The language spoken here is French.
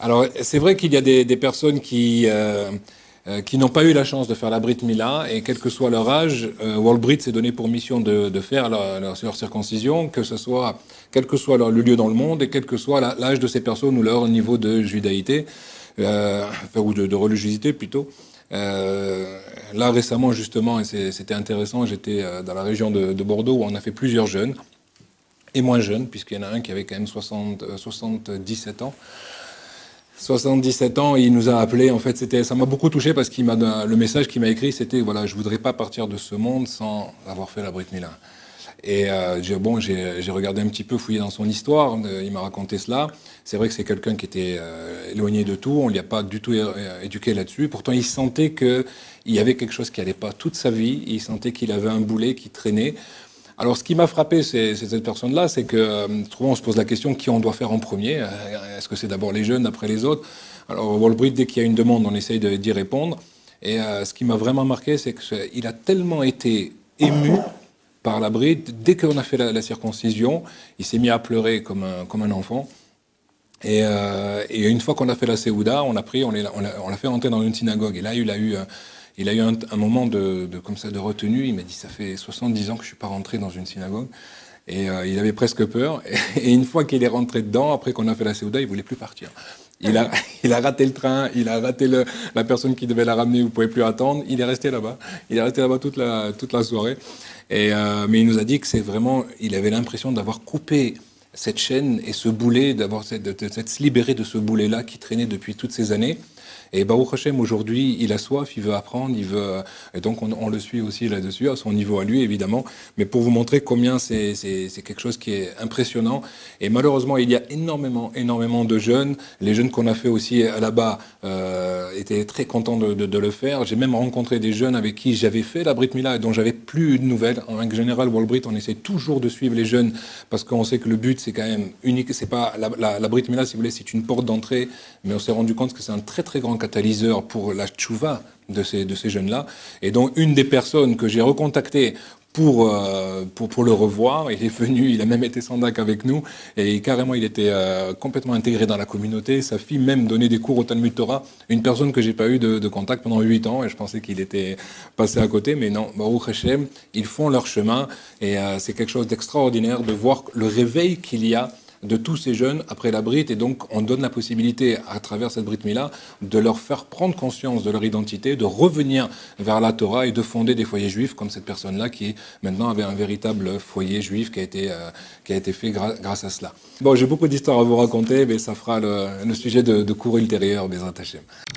Alors, c'est vrai qu'il y a des personnes qui n'ont pas eu la chance de faire la Brit Mila, et quel que soit leur âge, World Brit s'est donné pour mission de faire leur circoncision, que ce soit, quel que soit le lieu dans le monde, et quel que soit l'âge de ces personnes ou leur niveau de judaïté, ou de religiosité plutôt. Là récemment justement, et c'était intéressant, j'étais dans la région de Bordeaux où on a fait plusieurs jeunes, et moins jeunes, puisqu'il y en a un qui avait quand même 77 ans. 77 ans, il nous a appelé. En fait, ça m'a beaucoup touché parce le message qu'il m'a écrit, c'était voilà, je voudrais pas partir de ce monde sans avoir fait la Brit Mila. Et j'ai regardé un petit peu, fouillé dans son histoire. Il m'a raconté cela. C'est vrai que c'est quelqu'un qui était éloigné de tout. On ne l'y a pas du tout éduqué là-dessus. Pourtant, il sentait qu'il y avait quelque chose qui allait pas toute sa vie. Il sentait qu'il avait un boulet qui traînait. Alors, ce qui m'a frappé, c'est cette personne-là, c'est que souvent on se pose la question qui on doit faire en premier. Est-ce que c'est d'abord les jeunes, après les autres? Alors, Wallbridge, dès qu'il y a une demande, on essaye d'y répondre. Et ce qui m'a vraiment marqué, c'est qu'il a tellement été ému par la bride, dès qu'on a fait la circoncision, il s'est mis à pleurer comme un enfant. Et une fois qu'on a fait la Séouda, on l'a fait rentrer dans une synagogue. Et là, il a eu un moment comme ça, de retenue. Il m'a dit, ça fait 70 ans que je suis pas rentré dans une synagogue. Et il avait presque peur. Et une fois qu'il est rentré dedans, après qu'on a fait la Séouda, il voulait plus partir. Il a raté le train, il a raté la personne qui devait la ramener, vous pouvez plus attendre. Il est resté là-bas. Il est resté là-bas toute la soirée. Mais il nous a dit que c'est vraiment, il avait l'impression d'avoir coupé cette chaîne et ce boulet, de se libérer de ce boulet-là qui traînait depuis toutes ces années. Et Baruch Hashem, aujourd'hui, il a soif, il veut apprendre, et donc on le suit aussi là-dessus, à son niveau à lui, évidemment. Mais pour vous montrer combien c'est quelque chose qui est impressionnant. Et malheureusement, il y a énormément de jeunes. Les jeunes qu'on a fait aussi là-bas étaient très contents de le faire. J'ai même rencontré des jeunes avec qui j'avais fait la Brit Mila et dont j'avais plus de nouvelles. En règle générale, World Brit, on essaie toujours de suivre les jeunes parce qu'on sait que le but, c'est quand même unique. C'est pas la Brit Mila, si vous voulez, c'est une porte d'entrée, mais on s'est rendu compte que c'est un très très grand catalyseur pour la tchouva de ces jeunes-là. Et donc, une des personnes que j'ai recontactées pour le revoir, il est venu, il a même été sandak avec nous, et carrément, il était complètement intégré dans la communauté. Sa fille même donnait des cours au Talmud Torah, une personne que j'ai pas eu de contact pendant 8 ans, et je pensais qu'il était passé à côté, mais non, Baruch Hashem, ils font leur chemin, et c'est quelque chose d'extraordinaire de voir le réveil qu'il y a de tous ces jeunes après la Brit, et donc on donne la possibilité à travers cette Brit Mila de leur faire prendre conscience de leur identité, de revenir vers la Torah et de fonder des foyers juifs comme cette personne-là qui maintenant avait un véritable foyer juif qui a été fait grâce à cela. Bon, j'ai beaucoup d'histoires à vous raconter, mais ça fera le sujet de cours ultérieur, Bezrat Hashem.